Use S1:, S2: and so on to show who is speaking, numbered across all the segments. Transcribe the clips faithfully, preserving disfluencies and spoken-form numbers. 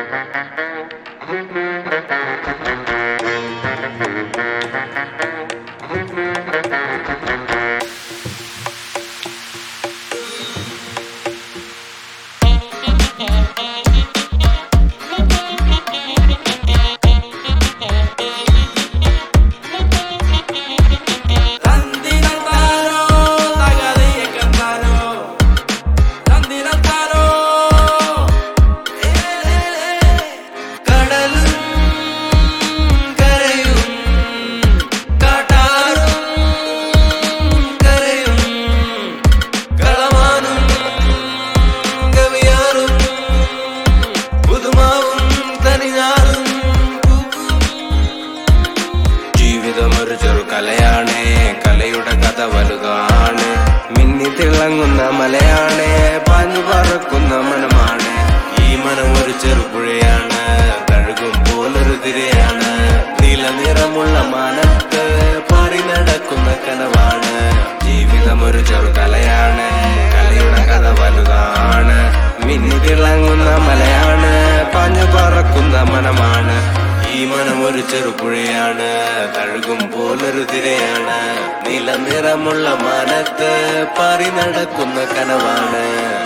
S1: കലയാണേ കലയുടെ കഥ വലുതാണ് മിന്നി തിളങ്ങുന്ന മലയാണേ പാഞ്ഞു പറക്കുന്ന മനമാണ് ഈ മനം ഒരു ചെറുപുഴയാണ് കഴുകും പോലൊരു തിരയാണ് നീല നിറമുള്ള മാനത്ത് പാറി നടക്കുന്ന കനവാണ് ജീവിതം ഒരു ചെറു കലയാണ് കലയുടെ കഥ വലുതാണ് മിന്നി തിളങ്ങുന്ന മലയാണ് പാഞ്ഞു പറക്കുന്ന മനമാണ് ഈ മനം ഒരു ചെറുപുഴയാണ് കഴുകും പോലൊരു തിരയാണ് നീല നിറമുള്ള മാനത്ത് പാറി നടക്കുന്ന കനവാണ്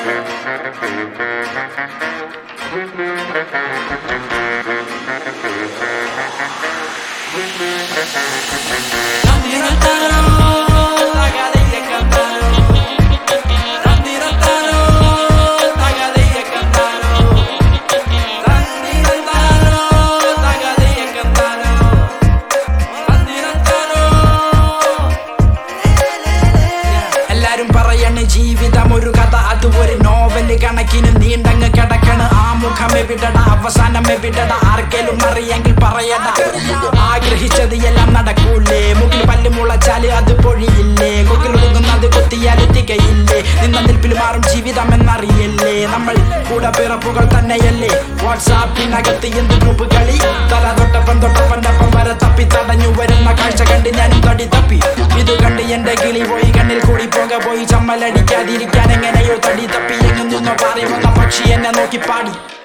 S2: ജീവിതം ഒരു കഥ അത് ഒരു നോവല് കണക്കിന് നീണ്ടങ്ങ് കിടക്കണ ആമുഖമേ വിടട അവസാനമേ വിടട ആർക്കേലും അറിയെങ്കിൽ പറയട ആഗ്രഹിച്ചത് എല്ലാം നടക്കൂലേ മുകിൽ പല്ല് മുളച്ചാല് അത് പൊഴിയില്ലേ കൊക്കിലൊടുങ്ങുന്നത് കൊത്തിയാല് തികയില്ലേ നിന്ന നിൽപ്പിൽ മാറും ജീവിതം എന്നറിയല്ലേ നമ്മൾ കൂടെ പിറപ്പുകൾ തന്നെയല്ലേ വാട്സാപ്പിനകത്ത് എന്ത് ഗ്രൂപ്പ് കളി തല തൊട്ടപ്പൻ തൊട്ടപ്പൻ്റെപ്പം വരെ തപ്പി തടഞ്ഞു വരുന്ന കാഴ്ച കണ്ട് ഞാനും തടി തപ്പി ഇത് കണ്ട് എന്റെ കിളി പോയി കണ്ണിൽ കൂടി പോക പോയി ചമ്മലടിക്കാതിരിക്കാൻ എങ്ങനെയോ തടി തപ്പി എങ്ങുന്നോ പാറി വന്ന പക്ഷി എന്നെ നോക്കി പാടി